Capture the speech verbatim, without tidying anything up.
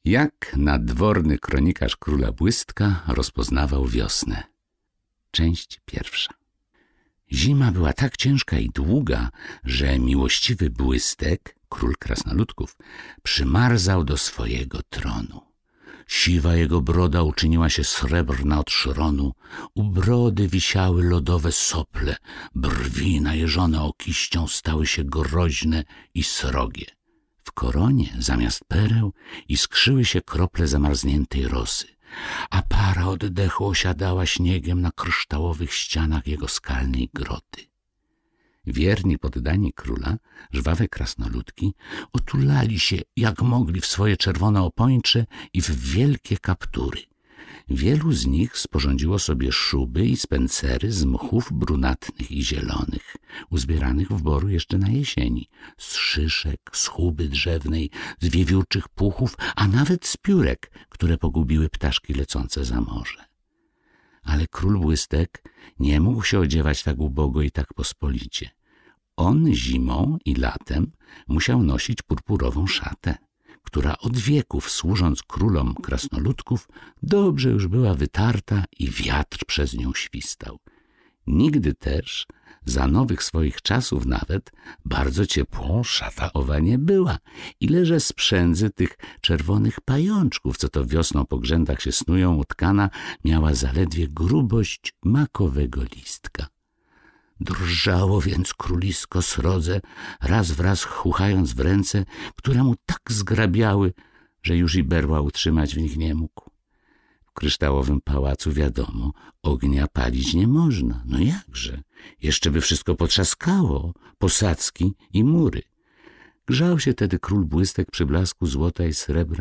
Jak nadworny kronikarz króla Błystka rozpoznawał wiosnę. Część pierwsza. Zima była tak ciężka i długa, że miłościwy Błystek, król krasnoludków, przymarzał do swojego tronu. Siwa jego broda uczyniła się srebrna od szronu, u brody wisiały lodowe sople, brwi najeżone okiścią stały się groźne i srogie. W koronie zamiast pereł iskrzyły się krople zamarzniętej rosy, a para oddechu osiadała śniegiem na kryształowych ścianach jego skalnej groty. Wierni poddani króla, żwawe krasnoludki, otulali się jak mogli w swoje czerwone opończe i w wielkie kaptury. Wielu z nich sporządziło sobie szuby i spencery z mchów brunatnych i zielonych, uzbieranych w boru jeszcze na jesieni, z szyszek, z chuby drzewnej, z wiewiórczych puchów, a nawet z piórek, które pogubiły ptaszki lecące za morze. Ale król Błystek nie mógł się odziewać tak ubogo i tak pospolicie. On zimą i latem musiał nosić purpurową szatę, która od wieków, służąc królom krasnoludków, dobrze już była wytarta i wiatr przez nią świstał. Nigdy też, za nowych swoich czasów nawet, bardzo ciepłą szata owa nie była, ileże z przędzy tych czerwonych pajączków, co to wiosną po grzędach się snują, utkana, miała zaledwie grubość makowego listka. Drżało więc królisko srodze, raz wraz chuchając w ręce, które mu tak zgrabiały, że już i berła utrzymać w nich nie mógł. W kryształowym pałacu, wiadomo, ognia palić nie można. No jakże? Jeszcze by wszystko potrzaskało, posadzki i mury. Grzał się tedy król Błystek przy blasku złota i srebra